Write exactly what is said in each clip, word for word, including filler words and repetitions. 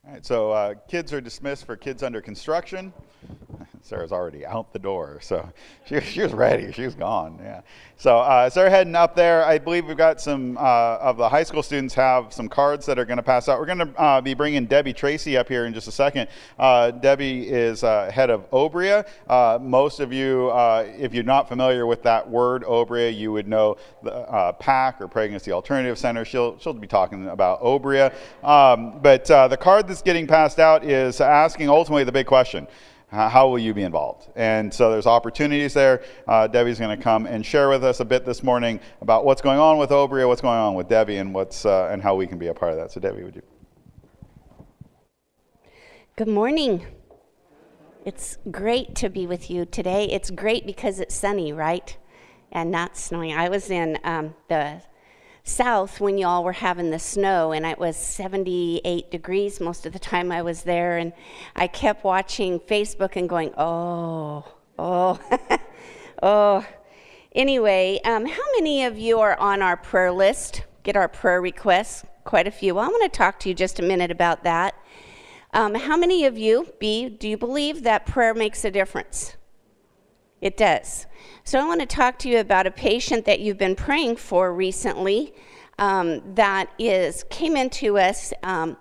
All right, so uh, kids are dismissed for kids under construction. Sarah's already out the door, so she, she was ready. She was gone, yeah. So uh, Sarah heading up there. I believe we've got some uh, of the high school students have some cards that are going to pass out. We're going to uh, be bringing Debbie Tracy up here in just a second. Uh, Debbie is uh, head of Obria. Uh, most of you, uh, if you're not familiar with that word, Obria, you would know the uh, PAC or Pregnancy Alternative Center. She'll, she'll be talking about Obria. Um, but uh, the card that's getting passed out is asking ultimately the big question. How will you be involved? And so there's opportunities there. Uh, Debbie's going to come and share with us a bit this morning about what's going on with Obria, what's going on with Debbie, and what's uh, and how we can be a part of that. So Debbie, would you? Good morning. It's great to be with you today. It's great because it's sunny, right? And not snowing. I was in um, the south when y'all were having the snow, and it was seventy-eight degrees most of the time I was there, and I kept watching Facebook and going, oh, oh, oh. Anyway, um, how many of you are on our prayer list? Get our prayer requests? Quite a few. Well, I want to talk to you just a minute about that. Um, how many of you, B, do you believe that prayer makes a difference? It does. So I want to talk to you about a patient that you've been praying for recently um, that is came into us um,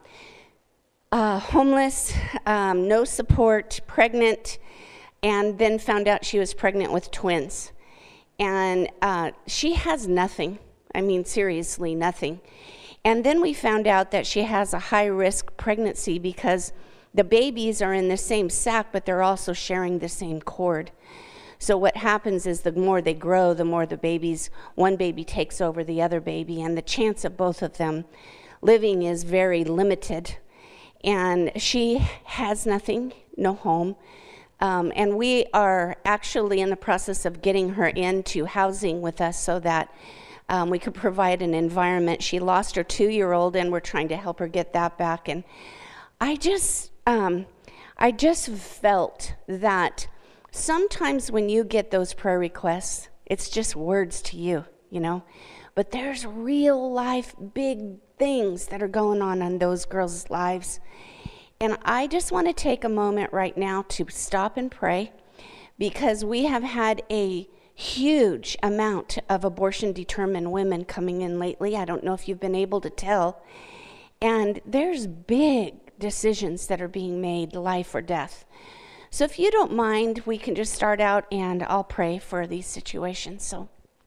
uh, homeless, um, no support, pregnant, and then found out she was pregnant with twins. And uh, she has nothing. I mean, seriously, nothing. And then we found out that she has a high-risk pregnancy because the babies are in the same sac, but they're also sharing the same cord. So what happens is the more they grow, the more the babies, one baby takes over the other baby, and the chance of both of them living is very limited. And she has nothing, no home. Um, and we are actually in the process of getting her into housing with us so that um, we could provide an environment. She lost her two-year-old, and we're trying to help her get that back. And I just, um, I just felt that sometimes when you get those prayer requests, it's just words to you, you know, but there's real life big things that are going on in those girls' lives. And I just want to take a moment right now to stop and pray, because we have had a huge amount of abortion-determined women coming in lately. I don't know if you've been able to tell. And there's big decisions that are being made, life or death. So if you don't mind, we can just start out and I'll pray for these situations. So,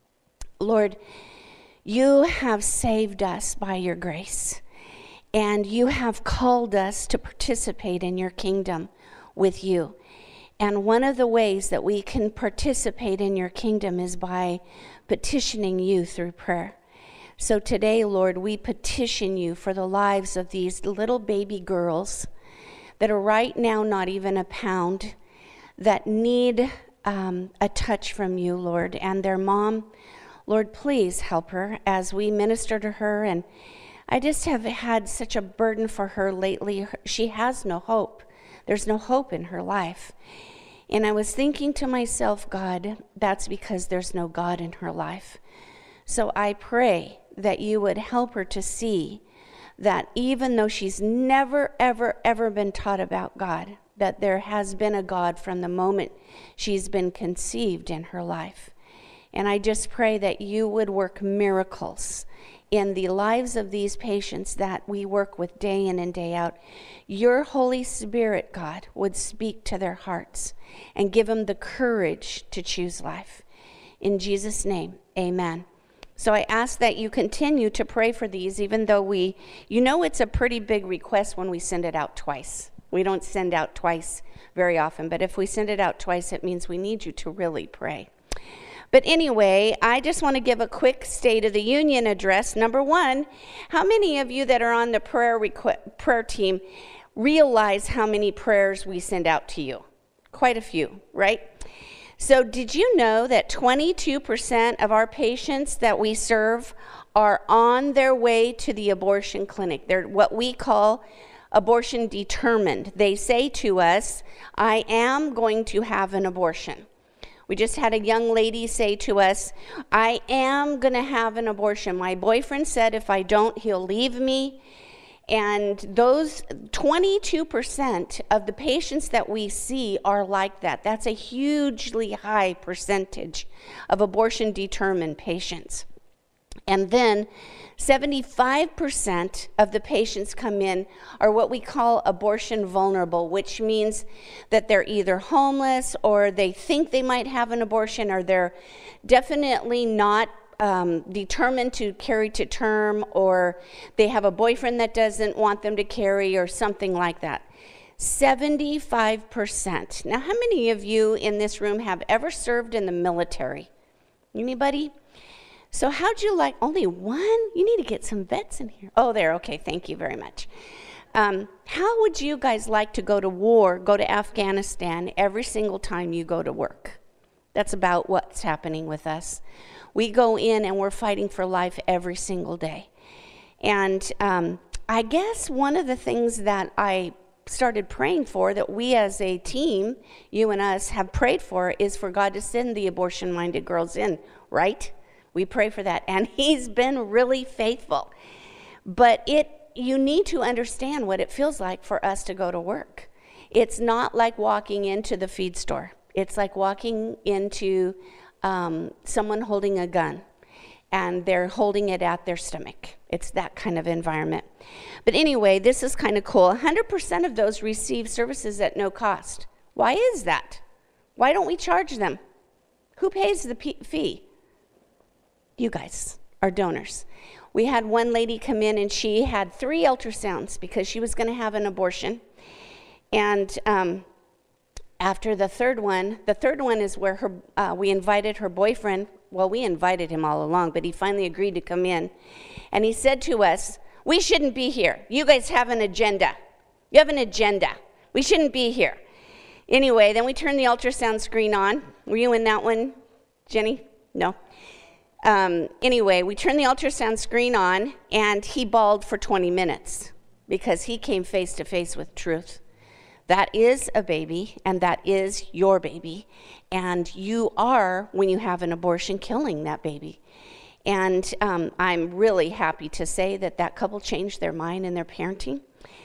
Lord, you have saved us by your grace, and you have called us to participate in your kingdom with you. And one of the ways that we can participate in your kingdom is by petitioning you through prayer. So today, Lord, we petition you for the lives of these little baby girls that are right now not even a pound, that need um, a touch from you, Lord, and their mom. Lord, please help her as we minister to her. And I just have had such a burden for her lately. She has no hope. There's no hope in her life. And I was thinking to myself, God, that's because there's no God in her life. So I pray that you would help her to see that even though she's never, ever, ever been taught about God, that there has been a God from the moment she's been conceived in her life. And I just pray that you would work miracles in the lives of these patients that we work with day in and day out. Your Holy Spirit, God, would speak to their hearts and give them the courage to choose life. In Jesus' name, amen. So I ask that you continue to pray for these, even though we, you know, it's a pretty big request when we send it out twice. We don't send out twice very often, but if we send it out twice, it means we need you to really pray. But anyway, I just want to give a quick State of the Union address. Number one, how many of you that are on the prayer requ- prayer team realize how many prayers we send out to you? Quite a few, right? So did you know that twenty-two percent of our patients that we serve are on their way to the abortion clinic? They're what we call abortion determined. They say to us, I am going to have an abortion. We just had a young lady say to us, I am going to have an abortion. My boyfriend said if I don't, he'll leave me. And those twenty-two percent of the patients that we see are like that. That's a hugely high percentage of abortion-determined patients. And then seventy-five percent of the patients come in are what we call abortion vulnerable, which means that they're either homeless or they think they might have an abortion, or they're definitely not um, determined to carry to term, or they have a boyfriend that doesn't want them to carry, or something like that. seventy-five percent. Now, how many of you in this room have ever served in the military? Anybody? So how'd you like, only one? You need to get some vets in here. Oh, there, okay, thank you very much. Um, how would you guys like to go to war, go to Afghanistan every single time you go to work? That's about what's happening with us. We go in and we're fighting for life every single day. And um, I guess one of the things that I started praying for, that we as a team, you and us, have prayed for, is for God to send the abortion-minded girls in, right? We pray for that, and he's been really faithful. But it, you need to understand what it feels like for us to go to work. It's not like walking into the feed store. It's like walking into um, someone holding a gun, and they're holding it at their stomach. It's that kind of environment. But anyway, this is kind of cool. one hundred percent of those receive services at no cost. Why is that? Why don't we charge them? Who pays the p- fee? You guys are donors. We had one lady come in and she had three ultrasounds because she was going to have an abortion. And um, after the third one, the third one is where her uh, we invited her boyfriend. Well, we invited him all along, but he finally agreed to come in. And he said to us, we shouldn't be here. You guys have an agenda. You have an agenda. We shouldn't be here. Anyway, then we turned the ultrasound screen on. Were you in that one, Jenny? No. Um, anyway, we turned the ultrasound screen on, and he bawled for twenty minutes because he came face to face with truth. That is a baby, and that is your baby. And you are, when you have an abortion, killing that baby. And um, I'm really happy to say that that couple changed their mind in their parenting.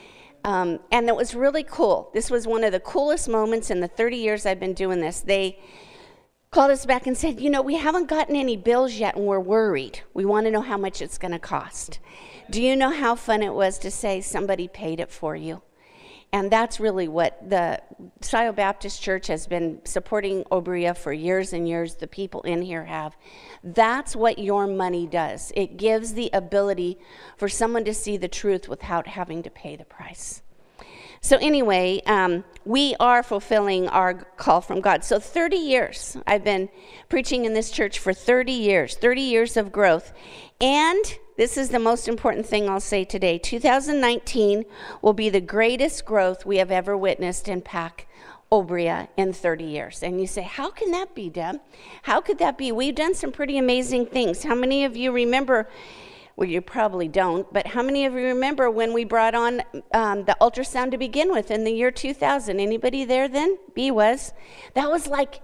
Um, and it was really cool. This was one of the coolest moments in the thirty years I've been doing this. They called us back and said, you know, we haven't gotten any bills yet, and we're worried. We want to know how much it's going to cost. Do you know how fun it was to say somebody paid it for you? And that's really what the Scioto Baptist Church has been supporting Obria for years and years. The people in here have. That's what your money does. It gives the ability for someone to see the truth without having to pay the price. So anyway, um, we are fulfilling our call from God. So thirty years, I've been preaching in this church for thirty years, thirty years of growth. And this is the most important thing I'll say today. two thousand nineteen will be the greatest growth we have ever witnessed in PAC Obria in thirty years. And you say, how can that be, Deb? How could that be? We've done some pretty amazing things. How many of you remember? Well, you probably don't, but how many of you remember when we brought on um, the ultrasound to begin with in the year two thousand? Anybody there then? B was. That was like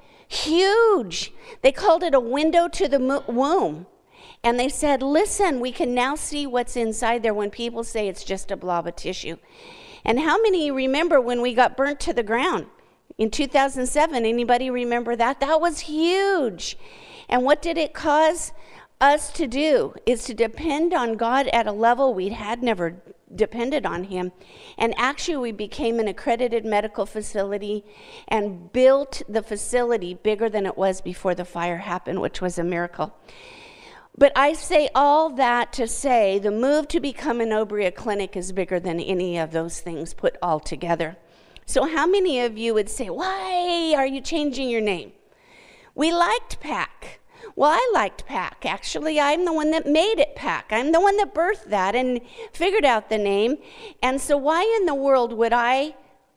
huge. They called it a window to the mo- womb. And they said, listen, we can now see what's inside there when people say it's just a blob of tissue. And how many remember when we got burnt to the ground in two thousand seven? Anybody remember that? That was huge. And what did it cause us to do? Is to depend on God at a level we had never depended on him. And actually we became an accredited medical facility and built the facility bigger than it was before the fire happened, which was a miracle. But I say all that to say the move to become an Obria clinic is bigger than any of those things put all together. So how many of you would say, why are you changing your name? We liked PAC. Well, I liked PAC. Actually, I'm the one that made it PAC. I'm the one that birthed that and figured out the name. And so why in the world would I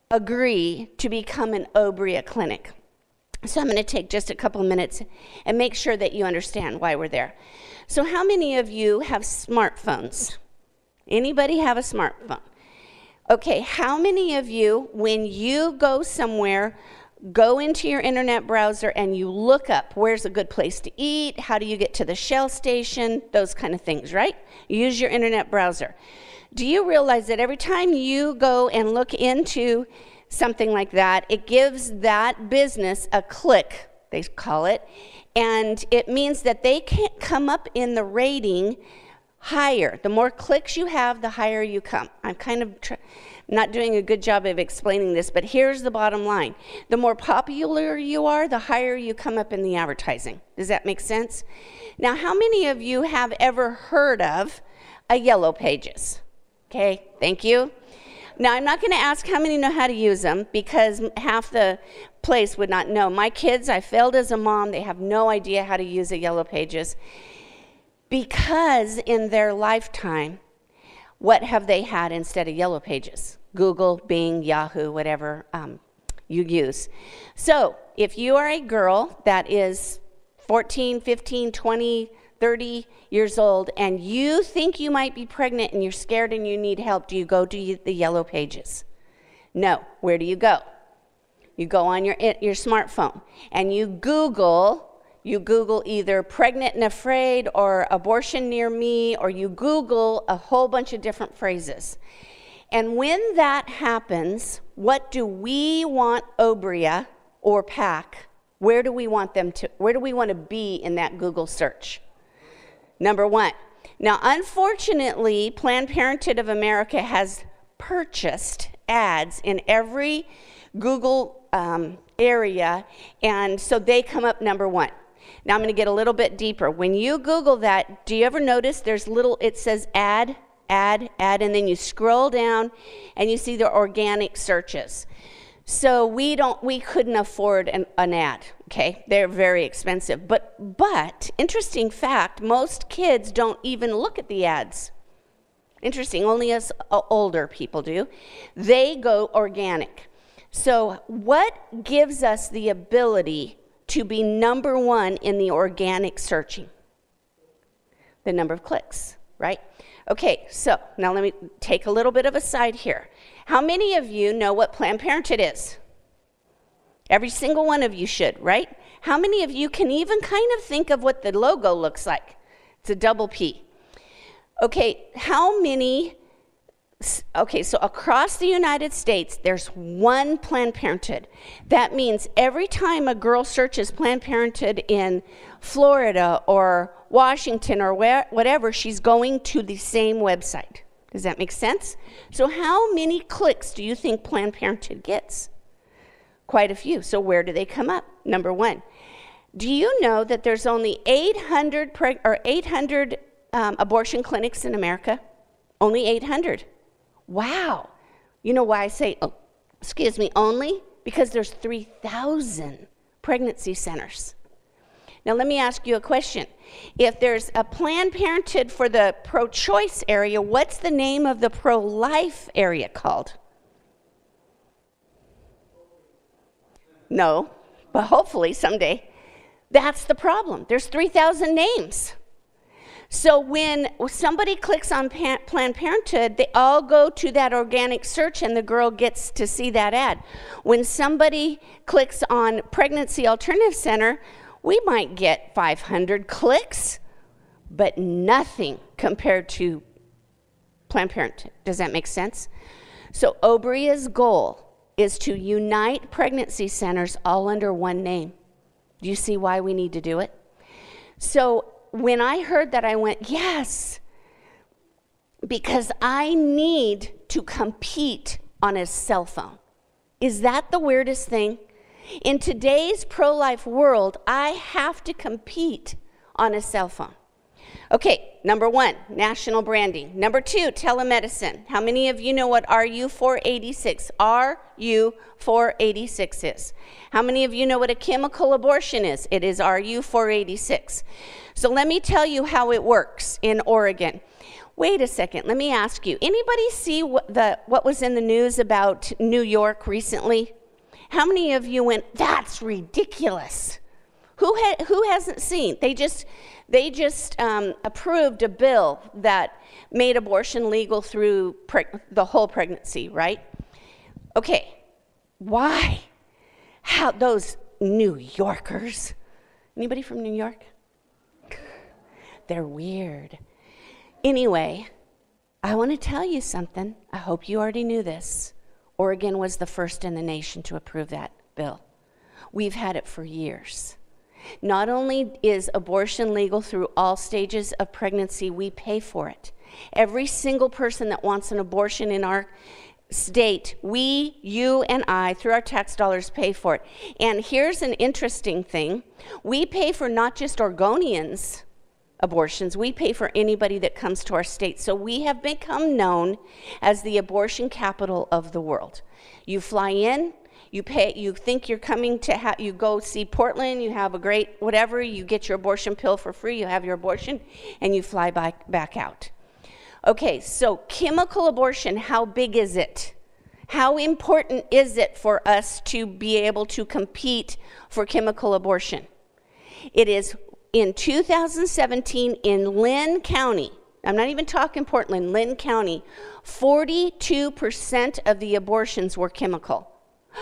agree to become an Obria clinic? So I'm going to take just a couple of minutes and make sure that you understand why we're there. So how many of you have smartphones? Anybody have a smartphone? Okay, how many of you, when you go somewhere, go into your internet browser and you look up where's a good place to eat, how do you get to the Shell station, those kind of things, right? You use your internet browser. Do you realize that every time you go and look into something like that, it gives that business a click, they call it, and it means that they can't come up in the rating higher. The more clicks you have, the higher you come. I'm kind of tr- not doing a good job of explaining this, but here's the bottom line. The more popular you are, the higher you come up in the advertising. Does that make sense? Now, how many of you have ever heard of a Yellow Pages? Okay, thank you. Now, I'm not going to ask how many know how to use them because half the place would not know. My kids, I failed as a mom. They have no idea how to use a Yellow Pages because in their lifetime, what have they had instead of Yellow Pages? Google, Bing, Yahoo, whatever um, you use. So if you are a girl that is fourteen, fifteen, twenty, thirty years old and you think you might be pregnant and you're scared and you need help, do you go to the Yellow Pages? No. Where do you go? You go on your your smartphone and you Google, you Google either pregnant and afraid or abortion near me, or you Google a whole bunch of different phrases. And when that happens, what do we want Obria or PAC, where do we want them to, where do we want to be in that Google search? Number one. Now, unfortunately, Planned Parenthood of America has purchased ads in every Google um, area, and so they come up number one. Now, I'm going to get a little bit deeper. When you Google that, do you ever notice there's little, it says ad, ad, ad, and then you scroll down and you see the organic searches. So we don't, we couldn't afford an, an ad, okay? They're very expensive. But, but, interesting fact, most kids don't even look at the ads. Interesting, only us uh, older people do. They go organic. So what gives us the ability to be number one in the organic searching? The number of clicks, right? Okay, so now let me take a little bit of a side here. How many of you know what Planned Parenthood is? Every single one of you should, right? How many of you can even kind of think of what the logo looks like? It's a double P. Okay, how many, okay, so across the United States, there's one Planned Parenthood. That means every time a girl searches Planned Parenthood in Florida or Washington or where, whatever, she's going to the same website. Does that make sense? So how many clicks do you think Planned Parenthood gets? Quite a few. So where do they come up? Number one. Do you know that there's only eight hundred preg- or eight hundred um, abortion clinics in America? Only eight hundred. Wow. You know why I say, oh, excuse me, only? Because there's three thousand pregnancy centers. Now let me ask you a question. If there's a Planned Parenthood for the pro-choice area, what's the name of the pro-life area called? No, but hopefully someday. That's the problem. There's three thousand names. So when somebody clicks on pa- Planned Parenthood, they all go to that organic search and the girl gets to see that ad. When somebody clicks on Pregnancy Alternative Center, we might get five hundred clicks, but nothing compared to Planned Parenthood. Does that make sense? So Obria's goal is to unite pregnancy centers all under one name. Do you see why we need to do it? So when I heard that, I went, yes, because I need to compete on a cell phone. Is that the weirdest thing? In today's pro-life world, I have to compete on a cell phone. Okay, number one, national branding. Number two, telemedicine. How many of you know what R U four eighty-six, R U four eighty-six is? How many of you know what a chemical abortion is? It is R U four eighty-six. So let me tell you how it works in Oregon. Wait a second, let me ask you, anybody see what, the, what was in the news about New York recently? How many of you went, that's ridiculous? Who ha- who hasn't seen? They just they just um, approved a bill that made abortion legal through preg- the whole pregnancy, right? Okay, why? How those New Yorkers? Anybody from New York? They're weird. Anyway, I want to tell you something. I hope you already knew this. Oregon was the first in the nation to approve that bill. We've had it for years. Not only is abortion legal through all stages of pregnancy, we pay for it. Every single person that wants an abortion in our state, we, you, and I, through our tax dollars, pay for it. And here's an interesting thing. We pay for not just Oregonians' abortions, we pay for anybody that comes to our state. So we have become known as the abortion capital of the world. You fly in, you pay, you think you're coming to, ha- you go see Portland, you have a great whatever, you get your abortion pill for free, you have your abortion, and you fly back, back out. Okay, so chemical abortion, how big is it? How important is it for us to be able to compete for chemical abortion? It is in two thousand seventeen in Lynn County, I'm not even talking Portland, Lynn County, forty-two percent of the abortions were chemical.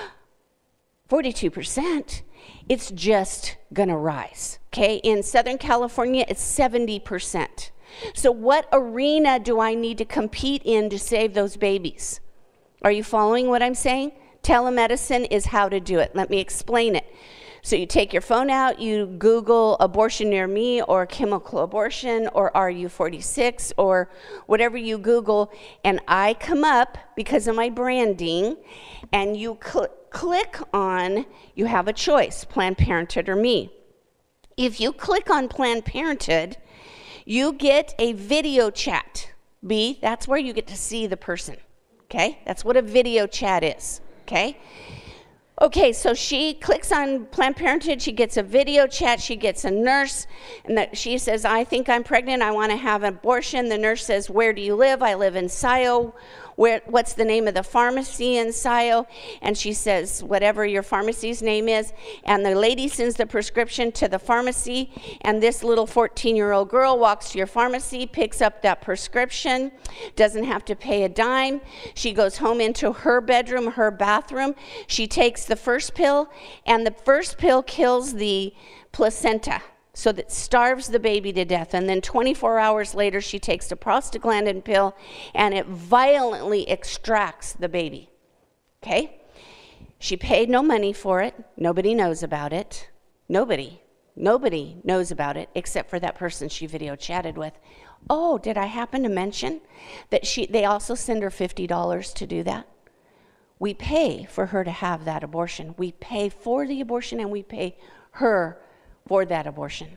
forty-two percent? It's just gonna rise, okay? In Southern California, it's seventy percent. So what arena do I need to compete in to save those babies? Are you following what I'm saying? Telemedicine is how to do it. Let me explain it. So you take your phone out, you Google abortion near me or chemical abortion or R U forty-six or whatever you Google, and I come up because of my branding, and you cl- click on, you have a choice, Planned Parenthood or me. If you click on Planned Parenthood, you get a video chat. B, that's where you get to see the person, okay? That's what a video chat is, okay? Okay, so she clicks on Planned Parenthood, she gets a video chat, she gets a nurse, and that she says, I think I'm pregnant, I want to have an abortion. The nurse says, where do you live? I live in Scio. Where, what's the name of the pharmacy in Scio? And she says, whatever your pharmacy's name is. And the lady sends the prescription to the pharmacy, and this little fourteen-year-old girl walks to your pharmacy, picks up that prescription, doesn't have to pay a dime. She goes home into her bedroom, her bathroom. She takes the first pill, and the first pill kills the placenta, so that starves the baby to death. And then twenty-four hours later, she takes the prostaglandin pill, and it violently extracts the baby, okay? She paid no money for it. Nobody knows about it. Nobody, nobody knows about it except for that person she video chatted with. Oh, did I happen to mention that she? They also send her fifty dollars to do that? We pay for her to have that abortion. We pay for the abortion, and we pay her for that abortion.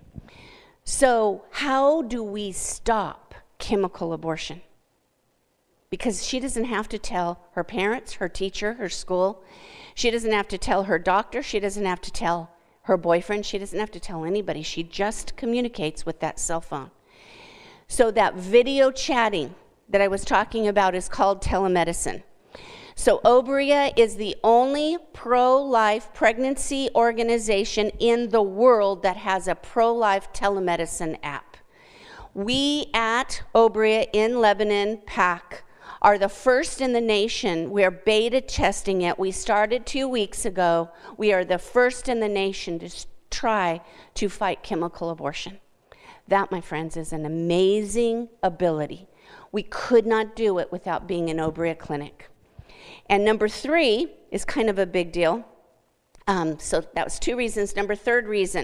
So how do we stop chemical abortion? Because she doesn't have to tell her parents, her teacher, her school. She doesn't have to tell her doctor. She doesn't have to tell her boyfriend. She doesn't have to tell anybody. She just communicates with that cell phone. So that video chatting that I was talking about is called telemedicine. So Obria is the only pro-life pregnancy organization in the world that has a pro-life telemedicine app. We at Obria in Lebanon, P A C, are the first in the nation. We're beta testing it. We started two weeks ago. We are the first in the nation to try to fight chemical abortion. That, my friends, is an amazing ability. We could not do it without being an Obria clinic. And number three is kind of a big deal. Um, so that was two reasons. Number third reason.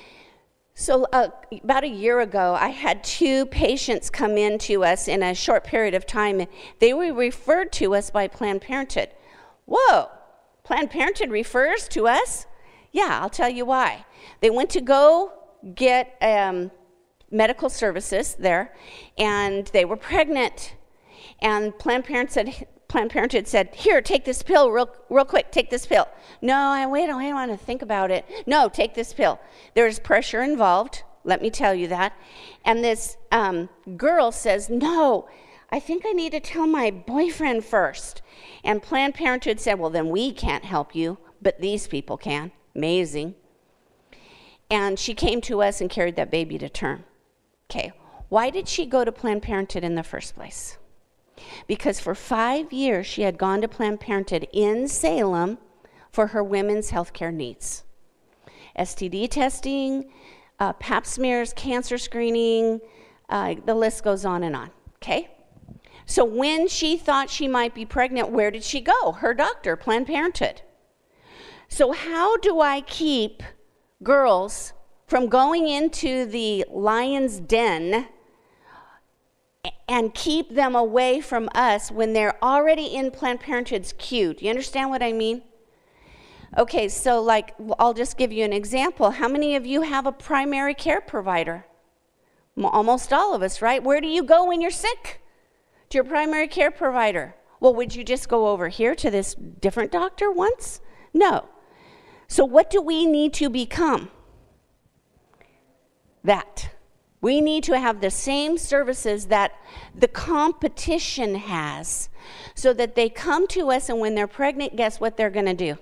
So uh, about a year ago, I had two patients come in to us in a short period of time. They were referred to us by Planned Parenthood. Whoa, Planned Parenthood refers to us? Yeah, I'll tell you why. They went to go get um, medical services there, and they were pregnant. And Planned Parenthood said, Planned Parenthood said, here, take this pill real real quick, take this pill. No, I wait, I want to think about it. No, take this pill. There's pressure involved, let me tell you that. And this um, girl says, no, I think I need to tell my boyfriend first. And Planned Parenthood said, well, then we can't help you, but these people can. Amazing. And she came to us and carried that baby to term. Okay, why did she go to Planned Parenthood in the first place? Because for five years she had gone to Planned Parenthood in Salem for her women's health care needs. S T D testing, uh, pap smears, cancer screening, uh, the list goes on and on, okay? So when she thought she might be pregnant, where did she go? Her doctor, Planned Parenthood. So how do I keep girls from going into the lion's den and keep them away from us when they're already in Planned Parenthood's queue? Do you understand what I mean? Okay, so like, I'll just give you an example. How many of you have a primary care provider? Almost all of us, right? Where do you go when you're sick? To your primary care provider. Well, would you just go over here to this different doctor once? No. So what do we need to become? That. We need to have the same services that the competition has, so that they come to us, and when they're pregnant, guess what they're going to do?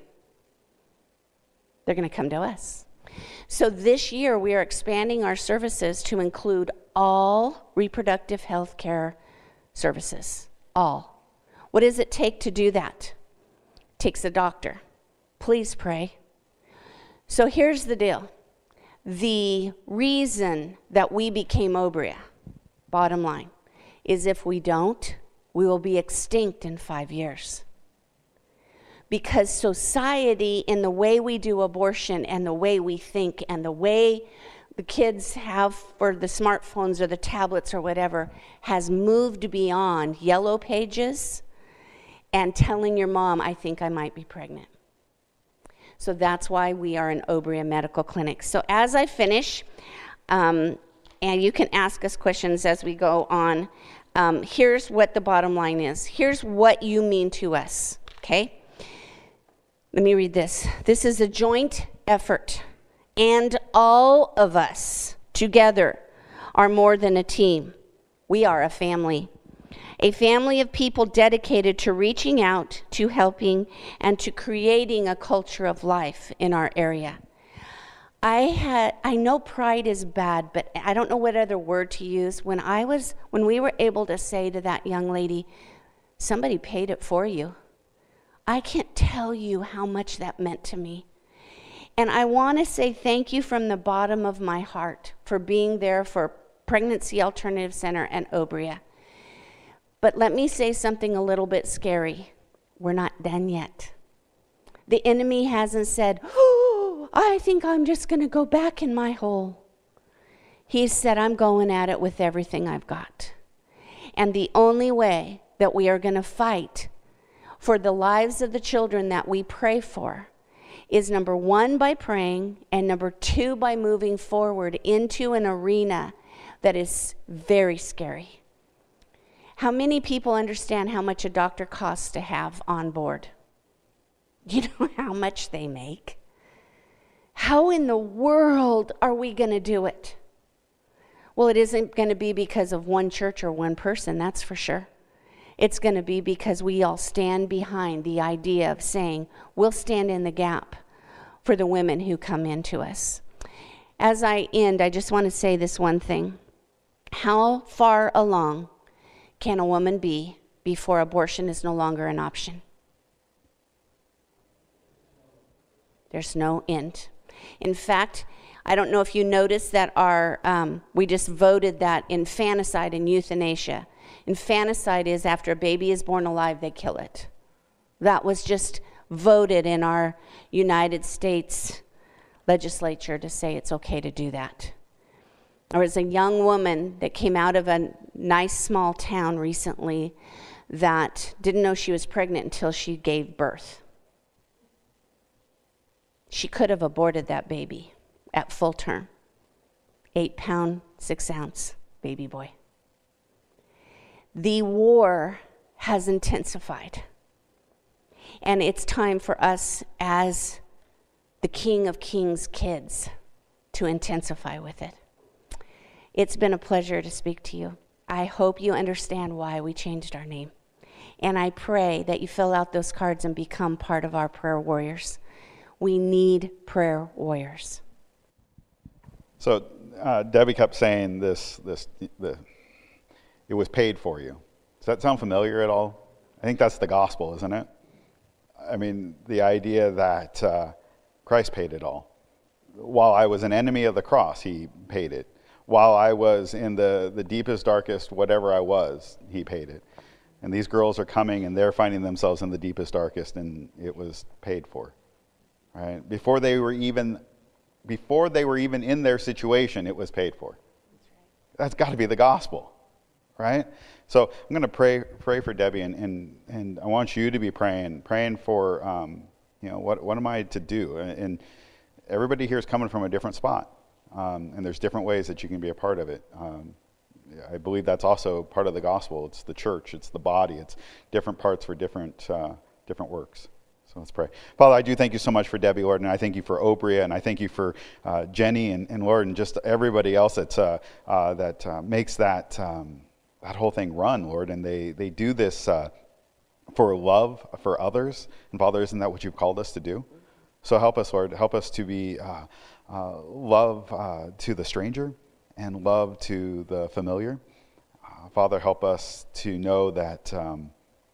They're going to come to us. So this year, we are expanding our services to include all reproductive health care services. All. What does it take to do that? It takes a doctor. Please pray. So here's the deal. The reason that we became Obria, bottom line, is if we don't, we will be extinct in five years. Because society, in the way we do abortion and the way we think and the way the kids have for the smartphones or the tablets or whatever, has moved beyond yellow pages and telling your mom, I think I might be pregnant. So that's why we are an Obria Medical Clinic. So as I finish, um, and you can ask us questions as we go on, um, here's what the bottom line is. Here's what you mean to us, okay? Let me read this. This is a joint effort, and all of us together are more than a team. We are a family. A family of people dedicated to reaching out, to helping, and to creating a culture of life in our area. I had I know pride is bad, but I don't know what other word to use. When I was when we were able to say to that young lady, somebody paid it for you. I can't tell you how much that meant to me. And I want to say thank you from the bottom of my heart for being there for Pregnancy Alternative Center and Obria. But let me say something a little bit scary. We're not done yet. The enemy hasn't said, oh, I think I'm just going to go back in my hole. He said, I'm going at it with everything I've got. And the only way that we are going to fight for the lives of the children that we pray for is, number one, by praying, and number two, by moving forward into an arena that is very scary. How many people understand how much a doctor costs to have on board? You know how much they make? How in the world are we going to do it? Well, it isn't going to be because of one church or one person, that's for sure. It's going to be because we all stand behind the idea of saying, we'll stand in the gap for the women who come into us. As I end, I just want to say this one thing. How far along can a woman be before abortion is no longer an option? There's no end. In fact, I don't know if you noticed that our um, we just voted that infanticide and euthanasia. Infanticide is after a baby is born alive, they kill it. That was just voted in our United States legislature to say it's okay to do that. There was a young woman that came out of a nice small town recently that didn't know she was pregnant until she gave birth. She could have aborted that baby at full term. Eight pound, six ounce baby boy. The war has intensified. And it's time for us as the King of Kings kids to intensify with it. It's been a pleasure to speak to you. I hope you understand why we changed our name. And I pray that you fill out those cards and become part of our prayer warriors. We need prayer warriors. So uh, Debbie kept saying this, this, the, it was paid for you. Does that sound familiar at all? I think that's the gospel, isn't it? I mean, the idea that uh, Christ paid it all. While I was an enemy of the cross, he paid it. While I was in the, the deepest, darkest, whatever I was, he paid it. And these girls are coming and they're finding themselves in the deepest, darkest, and it was paid for. Right? Before they were even before they were even in their situation, it was paid for. That's got to be the gospel. Right? So I'm going to pray pray for Debbie, and, and, and I want you to be praying, praying for um, you know, what what am I to do? And, and everybody here is coming from a different spot, um, and there's different ways that you can be a part of it. Um, I believe that's also part of the gospel. It's the church. It's the body. It's different parts for different uh, different works. So let's pray. Father, I do thank you so much for Debbie, Lord, and I thank you for Obria, and I thank you for uh, Jenny, and, and Lord, and just everybody else that's, uh, uh, that uh, makes that um, that whole thing run, Lord. And they, they do this uh, for love for others. And Father, isn't that what you've called us to do? So help us, Lord. Help us to be uh, uh, love uh, to the stranger, and love to the familiar. Uh, Father, help us to know that um,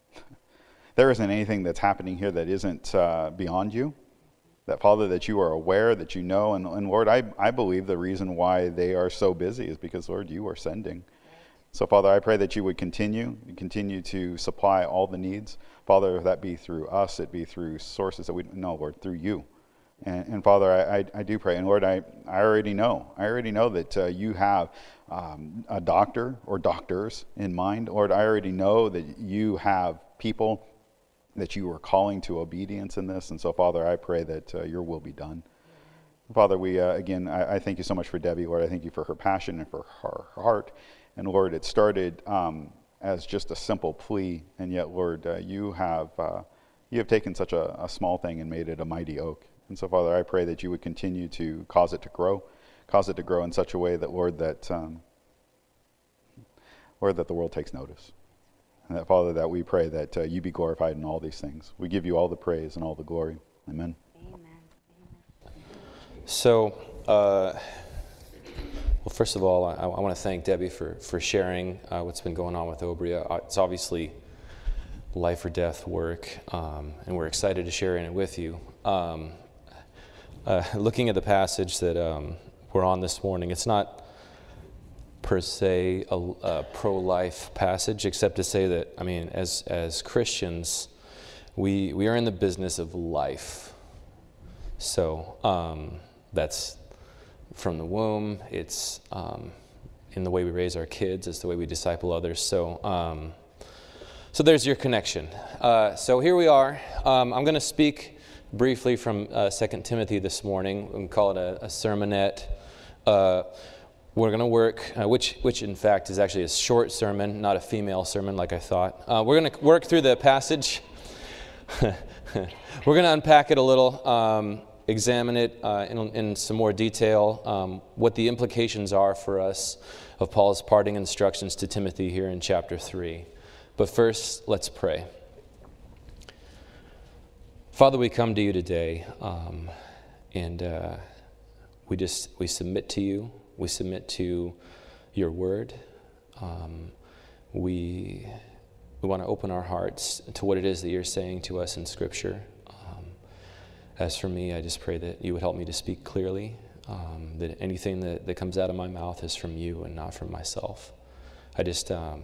there isn't anything that's happening here that isn't uh, beyond you. That, Father, that you are aware, that you know. And, and Lord, I, I believe the reason why they are so busy is because, Lord, you are sending. So, Father, I pray that you would continue, continue to supply all the needs. Father, if that be through us, it be through sources that we know, Lord, through you. And, and Father, I, I, I do pray. And Lord, I, I already know. I already know that uh, you have um, a doctor or doctors in mind. Lord, I already know that you have people that you are calling to obedience in this. And so, Father, I pray that uh, your will be done. Father, we, uh, again, I, I thank you so much for Debbie. Lord, I thank you for her passion and for her heart. And Lord, it started um, as just a simple plea. And yet, Lord, uh, you have uh, you have taken such a, a small thing and made it a mighty oak. And so, Father, I pray that you would continue to cause it to grow, cause it to grow in such a way that, Lord, that, um, Lord, that the world takes notice. And that, Father, that we pray that uh, you be glorified in all these things. We give you all the praise and all the glory. Amen. Amen. So, uh, well, first of all, I, I want to thank Debbie for, for sharing uh, what's been going on with Obria. It's obviously life or death work, um, and we're excited to share in it with you. Um, Uh, looking at the passage that um, we're on this morning, it's not per se a, a pro-life passage, except to say that, I mean, as as Christians, we we are in the business of life. So um, that's from the womb. It's um, in the way we raise our kids. It's the way we disciple others. So um, so there's your connection. Uh, so here we are. Um, I'm going to speak briefly from uh, Second Timothy this morning. We can call it a, a sermonette. Uh, we're going to work, uh, which which in fact is actually a short sermon, not a female sermon like I thought. Uh, we're going to work through the passage. We're going to unpack it a little, um, examine it uh, in, in some more detail, um, what the implications are for us of Paul's parting instructions to Timothy here in chapter three. But first, let's pray. Father, we come to you today, um, and uh, we just we submit to you. We submit to your word. Um, we we want to open our hearts to what it is that you're saying to us in Scripture. Um, as for me, I just pray that you would help me to speak clearly, um, that anything that, that comes out of my mouth is from you and not from myself. I just... Um,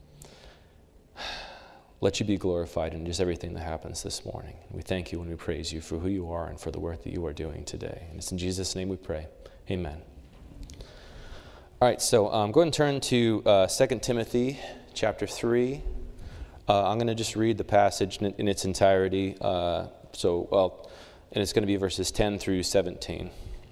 Let you be glorified in just everything that happens this morning. We thank you and we praise you for who you are and for the work that you are doing today. And it's in Jesus' name we pray. Amen. All right, so um, go ahead and turn to uh, Second Timothy chapter three. Uh, I'm going to just read the passage in, in its entirety. Uh, so, well, and it's going to be verses ten through seventeen.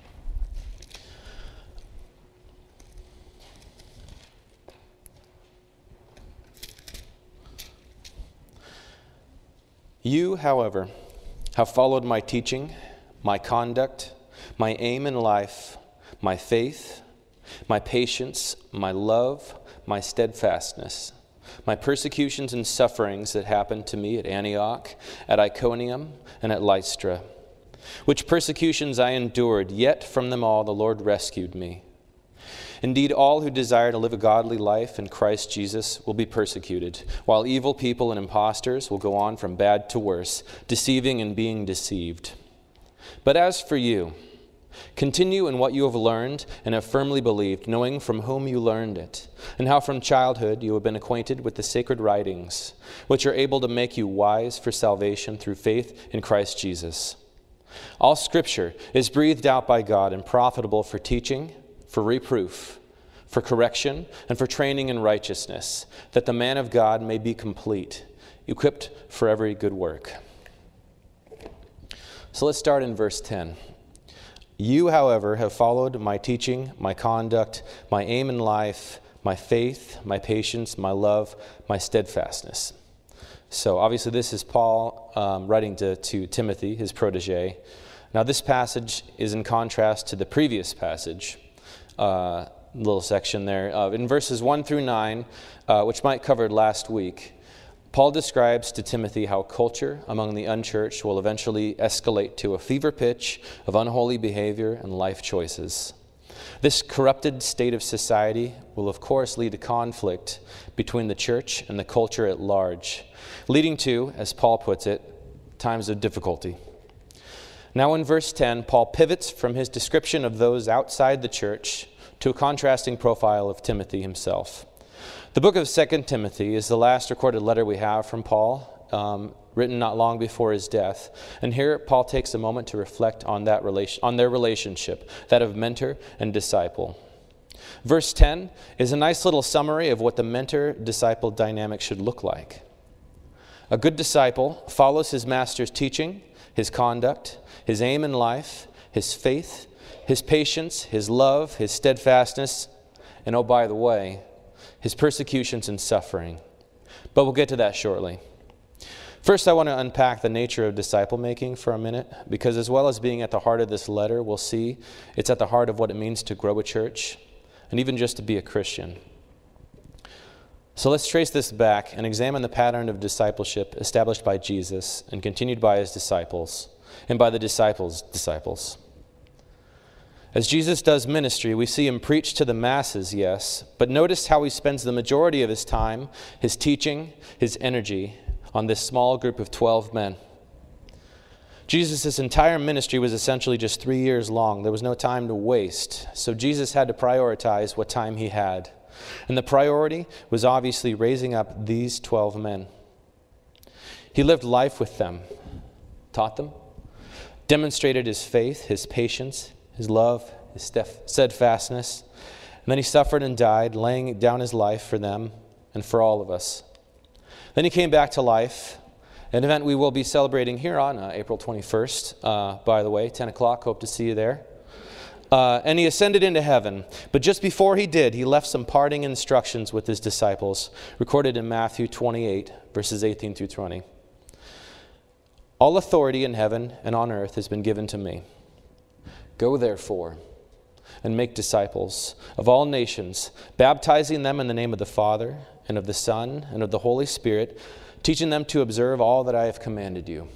You, however, have followed my teaching, my conduct, my aim in life, my faith, my patience, my love, my steadfastness, my persecutions and sufferings that happened to me at Antioch, at Iconium, and at Lystra, which persecutions I endured, yet from them all the Lord rescued me. Indeed, all who desire to live a godly life in Christ Jesus will be persecuted, while evil people and impostors will go on from bad to worse, deceiving and being deceived. But as for you, Continue in what you have learned and have firmly believed, knowing from whom you learned it, and how from childhood you have been acquainted with the sacred writings, which are able to make you wise for salvation through faith in Christ Jesus. All Scripture is breathed out by God and profitable for teaching, for reproof, for correction, and for training in righteousness, that the man of God may be complete, equipped for every good work. So let's start in verse ten. You, however, have followed my teaching, my conduct, my aim in life, my faith, my patience, my love, my steadfastness. So obviously this is Paul um, writing to, to Timothy, his protege. Now this passage is in contrast to the previous passage, uh, little section there. Uh, in verses one through nine, uh, which Mike covered last week, Paul describes to Timothy how culture among the unchurched will eventually escalate to a fever pitch of unholy behavior and life choices. This corrupted state of society will of course lead to conflict between the church and the culture at large, leading to, as Paul puts it, times of difficulty. Now in verse ten, Paul pivots from his description of those outside the church to a contrasting profile of Timothy himself. The book of Second Timothy is the last recorded letter we have from Paul, um, written not long before his death. And here Paul takes a moment to reflect on that relation, on their relationship, that of mentor and disciple. Verse ten is a nice little summary of what the mentor-disciple dynamic should look like. A good disciple follows his master's teaching, his conduct, his aim in life, his faith, his patience, his love, his steadfastness, and oh, by the way, his persecutions and suffering. But we'll get to that shortly. First, I want to unpack the nature of disciple making for a minute, because as well as being at the heart of this letter, we'll see it's at the heart of what it means to grow a church, and even just to be a Christian. So let's trace this back and examine the pattern of discipleship established by Jesus and continued by his disciples, and by the disciples' disciples. As Jesus does ministry, we see him preach to the masses, yes, but notice how he spends the majority of his time, his teaching, his energy on this small group of twelve men. Jesus' entire ministry was essentially just three years long. There was no time to waste, so Jesus had to prioritize what time he had. And the priority was obviously raising up these twelve men. He lived life with them, taught them, demonstrated his faith, his patience, his love, his steadfastness. And then he suffered and died, laying down his life for them and for all of us. Then he came back to life, an event we will be celebrating here on uh, April twenty-first, uh, by the way, ten o'clock. Hope to see you there. Uh, and he ascended into heaven. But just before he did, he left some parting instructions with his disciples, recorded in Matthew twenty-eight, verses eighteen through twenty. All authority in heaven and on earth has been given to me. Go therefore and make disciples of all nations, baptizing them in the name of the Father and of the Son and of the Holy Spirit, teaching them to observe all that I have commanded you.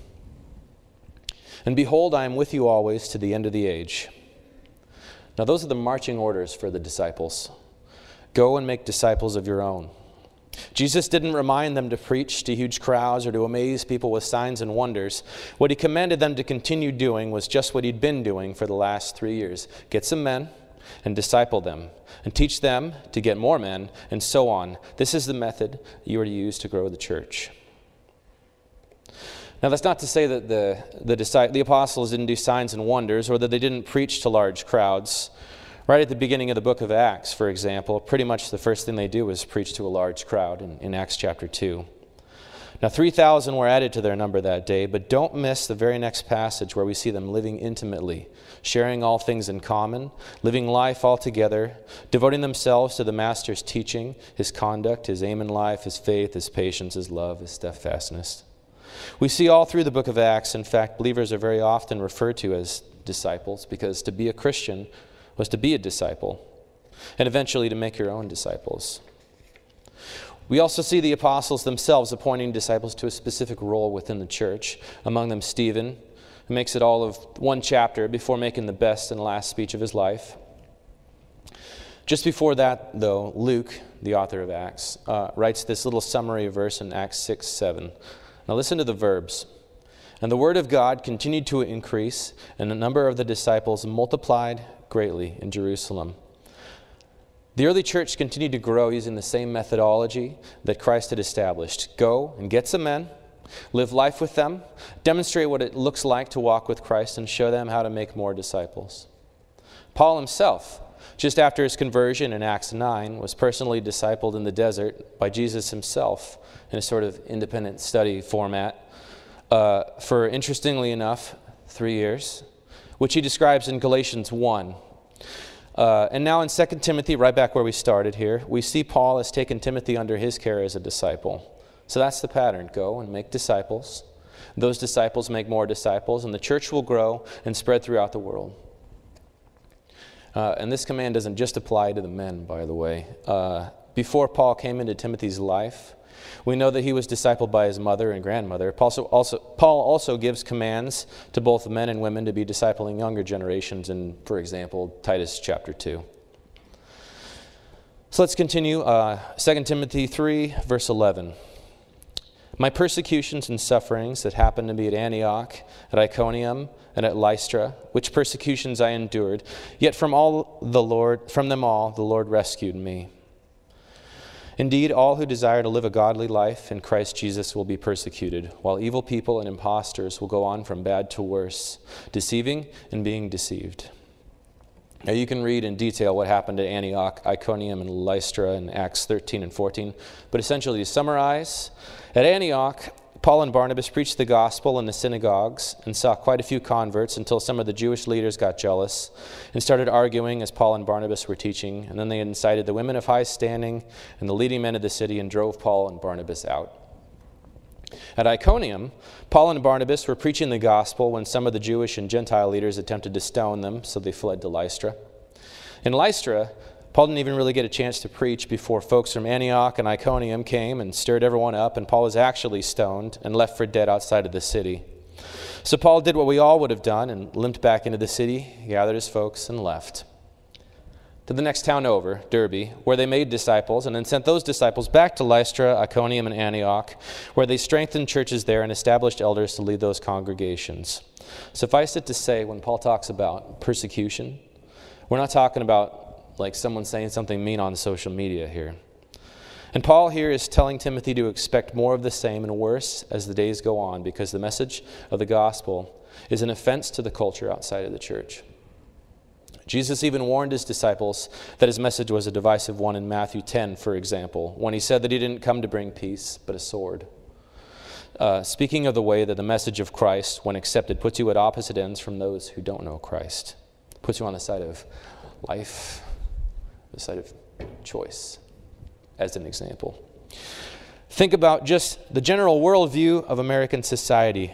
And behold, I am with you always to the end of the age. Now those are the marching orders for the disciples. Go and make disciples of your own. Jesus didn't remind them to preach to huge crowds or to amaze people with signs and wonders. What he commanded them to continue doing was just what he'd been doing for the last three years. Get some men and disciple them and teach them to get more men and so on. This is the method you are to use to grow the church. Now that's not to say that the, the, the apostles didn't do signs and wonders or that they didn't preach to large crowds. Right at the beginning of the book of Acts, for example, pretty much the first thing they do is preach to a large crowd in, in Acts chapter two. Now three thousand were added to their number that day, but don't miss the very next passage where we see them living intimately, sharing all things in common, living life all together, devoting themselves to the Master's teaching, his conduct, his aim in life, his faith, his patience, his love, his steadfastness. We see all through the book of Acts, in fact, believers are very often referred to as disciples, because to be a Christian was to be a disciple, and eventually to make your own disciples. We also see the apostles themselves appointing disciples to a specific role within the church, among them Stephen, who makes it all of one chapter before making the best and last speech of his life. Just before that, though, Luke, the author of Acts, uh, writes this little summary verse in Acts six seven. Now listen to the verbs. And the word of God continued to increase, and the number of the disciples multiplied greatly in Jerusalem. The early church continued to grow using the same methodology that Christ had established. Go and get some men, live life with them, demonstrate what it looks like to walk with Christ, and show them how to make more disciples. Paul himself, just after his conversion in Acts nine, was personally discipled in the desert by Jesus himself in a sort of independent study format uh, for, interestingly enough, three years, which he describes in Galatians one. Uh, and now in Second Timothy, right back where we started here, we see Paul has taken Timothy under his care as a disciple. So that's the pattern. Go and make disciples. Those disciples make more disciples, and the church will grow and spread throughout the world. Uh, and this command doesn't just apply to the men, by the way. Uh, before Paul came into Timothy's life, we know that he was discipled by his mother and grandmother. Paul also, also, Paul also gives commands to both men and women to be discipling younger generations in, for example, Titus chapter two. So let's continue. Uh, Second Timothy three, verse eleven. My persecutions and sufferings that happened to me at Antioch, at Iconium, and at Lystra, which persecutions I endured, yet from all the Lord, from them all the Lord rescued me. Indeed, all who desire to live a godly life in Christ Jesus will be persecuted, while evil people and impostors will go on from bad to worse, deceiving and being deceived. Now you can read in detail what happened at Antioch, Iconium, and Lystra in Acts thirteen and fourteen, but essentially to summarize, at Antioch, Paul and Barnabas preached the gospel in the synagogues and saw quite a few converts until some of the Jewish leaders got jealous and started arguing as Paul and Barnabas were teaching. And then they incited the women of high standing and the leading men of the city and drove Paul and Barnabas out. At Iconium, Paul and Barnabas were preaching the gospel when some of the Jewish and Gentile leaders attempted to stone them, so they fled to Lystra. In Lystra, Paul didn't even really get a chance to preach before folks from Antioch and Iconium came and stirred everyone up, and Paul was actually stoned and left for dead outside of the city. So Paul did what we all would have done and limped back into the city, gathered his folks, and left. To the next town over, Derbe, where they made disciples, and then sent those disciples back to Lystra, Iconium, and Antioch, where they strengthened churches there and established elders to lead those congregations. Suffice it to say, when Paul talks about persecution, we're not talking about like someone saying something mean on social media here. And Paul here is telling Timothy to expect more of the same and worse as the days go on, because the message of the gospel is an offense to the culture outside of the church. Jesus even warned his disciples that his message was a divisive one in Matthew ten, for example, when he said that he didn't come to bring peace, but a sword. Uh, speaking of the way that the message of Christ, when accepted, puts you at opposite ends from those who don't know Christ. Puts you on the side of life, the side of choice, as an example. Think about just the general worldview of American society.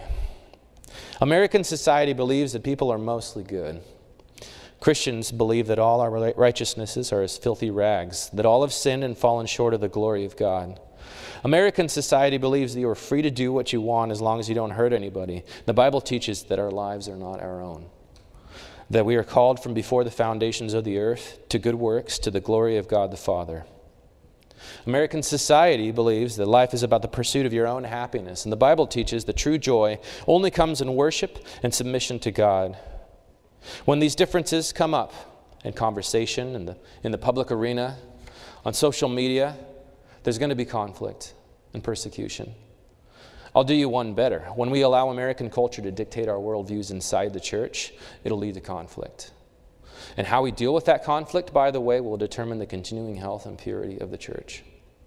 American society believes that people are mostly good. Christians believe that all our righteousnesses are as filthy rags, that all have sinned and fallen short of the glory of God. American society believes that you are free to do what you want as long as you don't hurt anybody. The Bible teaches that our lives are not our own, that we are called from before the foundations of the earth to good works, to the glory of God the Father. American society believes that life is about the pursuit of your own happiness, and the Bible teaches that true joy only comes in worship and submission to God. When these differences come up in conversation, in the, in the public arena, on social media, there's going to be conflict and persecution. I'll do you one better. When we allow American culture to dictate our worldviews inside the church, it'll lead to conflict. And how we deal with that conflict, by the way, will determine the continuing health and purity of the church.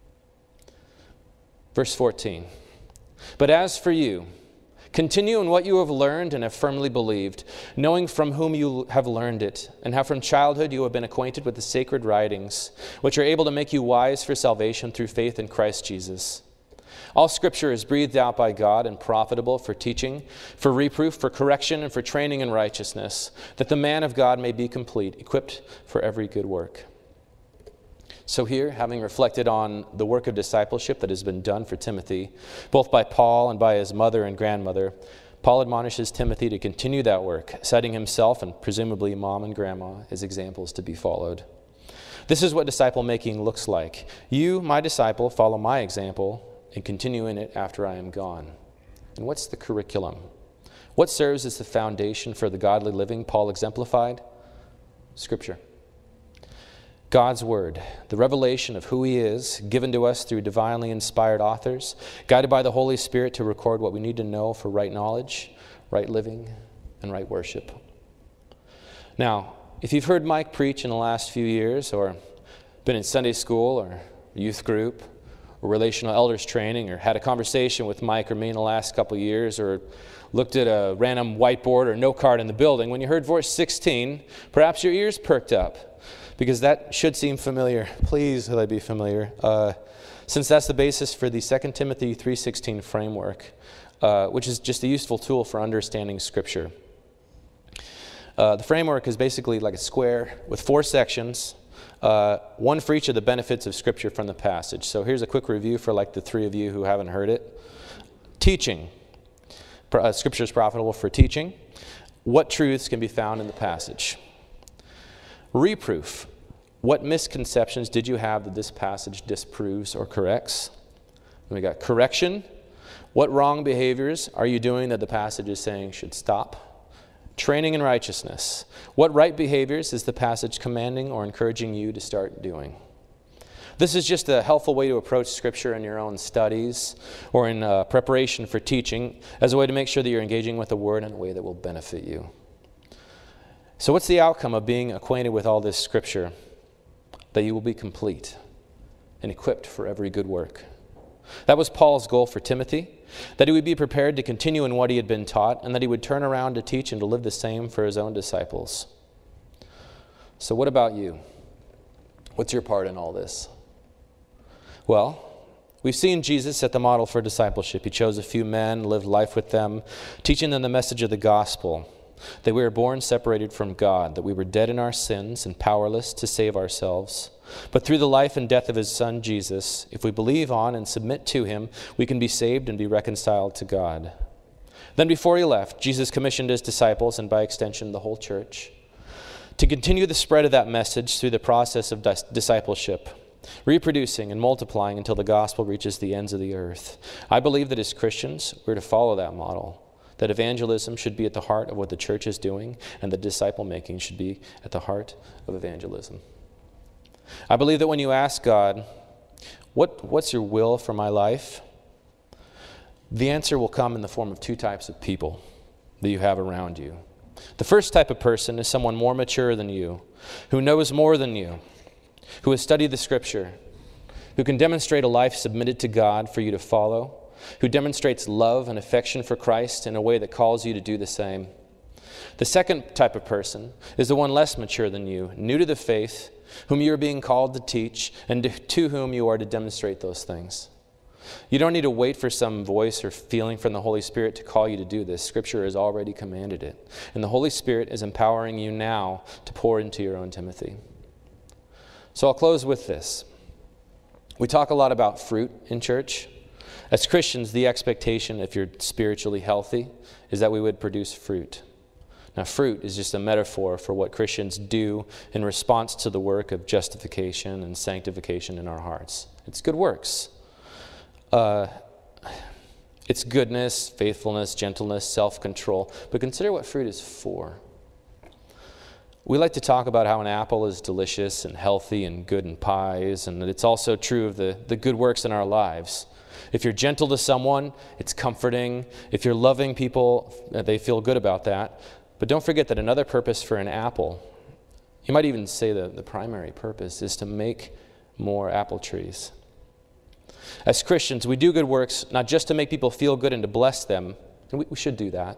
Verse fourteen. But as for you, continue in what you have learned and have firmly believed, knowing from whom you have learned it, and how from childhood you have been acquainted with the sacred writings, which are able to make you wise for salvation through faith in Christ Jesus. All Scripture is breathed out by God and profitable for teaching, for reproof, for correction, and for training in righteousness, that the man of God may be complete, equipped for every good work. So here, having reflected on the work of discipleship that has been done for Timothy, both by Paul and by his mother and grandmother, Paul admonishes Timothy to continue that work, citing himself and presumably mom and grandma as examples to be followed. This is what disciple making looks like. You, my disciple, follow my example and continue in it after I am gone. And what's the curriculum? What serves as the foundation for the godly living Paul exemplified? Scripture. God's Word, the revelation of who He is, given to us through divinely inspired authors, guided by the Holy Spirit to record what we need to know for right knowledge, right living, and right worship. Now, if you've heard Mike preach in the last few years, or been in Sunday school or youth group, or relational elders training, or had a conversation with Mike or me in the last couple of years, or looked at a random whiteboard or note card in the building, when you heard verse sixteen, perhaps your ears perked up, because that should seem familiar. Please let it be familiar. Uh, since that's the basis for the Second Timothy three sixteen framework, uh, which is just a useful tool for understanding Scripture. Uh, the framework is basically like a square with four sections, uh, one for each of the benefits of Scripture from the passage. So here's a quick review for like the three of you who haven't heard it. Teaching. Uh, Scripture is profitable for teaching. What truths can be found in the passage? Reproof. What misconceptions did you have that this passage disproves or corrects? And we got correction. What wrong behaviors are you doing that the passage is saying should stop? Training in righteousness. What right behaviors is the passage commanding or encouraging you to start doing? This is just a helpful way to approach Scripture in your own studies or in uh, preparation for teaching, as a way to make sure that you're engaging with the Word in a way that will benefit you. So what's the outcome of being acquainted with all this Scripture? That you will be complete and equipped for every good work. That was Paul's goal for Timothy, that he would be prepared to continue in what he had been taught, and that he would turn around to teach and to live the same for his own disciples. So what about you? What's your part in all this? Well, we've seen Jesus set the model for discipleship. He chose a few men, lived life with them, teaching them the message of the gospel, that we were born separated from God, that we were dead in our sins and powerless to save ourselves. But through the life and death of His Son, Jesus, if we believe on and submit to Him, we can be saved and be reconciled to God. Then before He left, Jesus commissioned His disciples, and by extension the whole church, to continue the spread of that message through the process of dis- discipleship, reproducing and multiplying until the gospel reaches the ends of the earth. I believe that as Christians, we're to follow that model, that evangelism should be at the heart of what the church is doing, and that disciple-making should be at the heart of evangelism. I believe that when you ask God, what, what's your will for my life? The answer will come in the form of two types of people that you have around you. The first type of person is someone more mature than you, who knows more than you, who has studied the Scripture, who can demonstrate a life submitted to God for you to follow, who demonstrates love and affection for Christ in a way that calls you to do the same. The second type of person is the one less mature than you, new to the faith, whom you are being called to teach, and to, to whom you are to demonstrate those things. You don't need to wait for some voice or feeling from the Holy Spirit to call you to do this. Scripture has already commanded it. And the Holy Spirit is empowering you now to pour into your own Timothy. So I'll close with this. We talk a lot about fruit in church. As Christians, the expectation, if you're spiritually healthy, is that we would produce fruit. Now, fruit is just a metaphor for what Christians do in response to the work of justification and sanctification in our hearts. It's good works. Uh, it's goodness, faithfulness, gentleness, self-control. But consider what fruit is for. We like to talk about how an apple is delicious and healthy and good in pies, and that it's also true of the, the good works in our lives. If you're gentle to someone, it's comforting. If you're loving people, they feel good about that. But don't forget that another purpose for an apple, you might even say the, the primary purpose, is to make more apple trees. As Christians, we do good works not just to make people feel good and to bless them, and we, we should do that,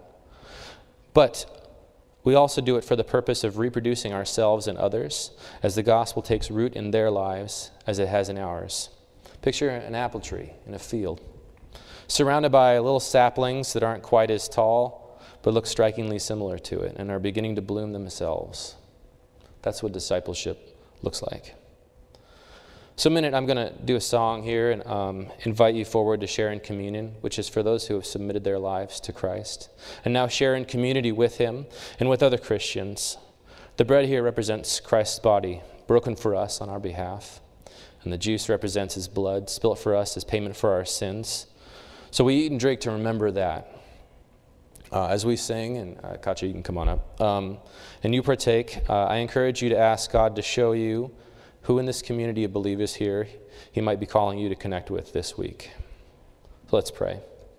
but we also do it for the purpose of reproducing ourselves and others as the gospel takes root in their lives as it has in ours. Picture an apple tree in a field, surrounded by little saplings that aren't quite as tall, but look strikingly similar to it and are beginning to bloom themselves. That's what discipleship looks like. So a minute, I'm going to do a song here and um, invite you forward to share in communion, which is for those who have submitted their lives to Christ, and now share in community with Him and with other Christians. The bread here represents Christ's body, broken for us on our behalf, and the juice represents His blood, spilt for us as payment for our sins. So we eat and drink to remember that. Uh, as we sing, and uh, Katja, you can come on up, um, and you partake, uh, I encourage you to ask God to show you who in this community of believers here He might be calling you to connect with this week. So let's pray.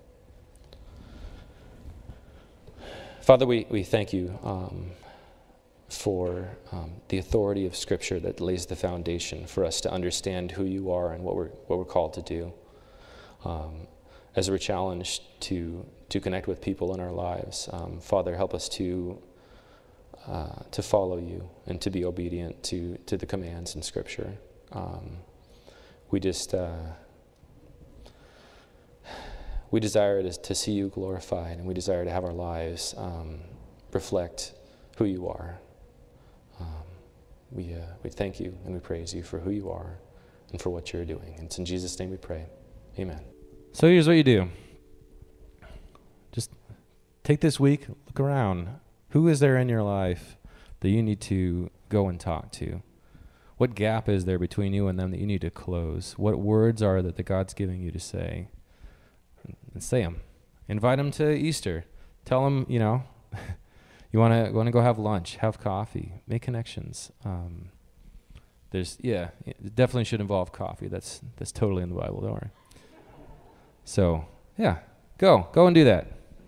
Father, we, we thank you um, for um, the authority of Scripture that lays the foundation for us to understand who you are and what we're, what we're called to do. Um, as we're challenged to to connect with people in our lives, um, Father, help us to uh, to follow you and to be obedient to to the commands in Scripture. Um, we just uh, we desire to, to see you glorified, and we desire to have our lives um, reflect who you are. Um, we uh, we thank you and we praise you for who you are and for what you're doing. And it's in Jesus' name we pray. Amen. So here's what you do. Just take this week, look around. Who is there in your life that you need to go and talk to? What gap is there between you and them that you need to close? What words are that, that God's giving you to say? And say them. Invite them to Easter. Tell them, you know, you want to want to go have lunch, have coffee, make connections. Um, there's, yeah, it definitely should involve coffee. That's that's totally in the Bible, don't worry. So, yeah, go. Go and do that.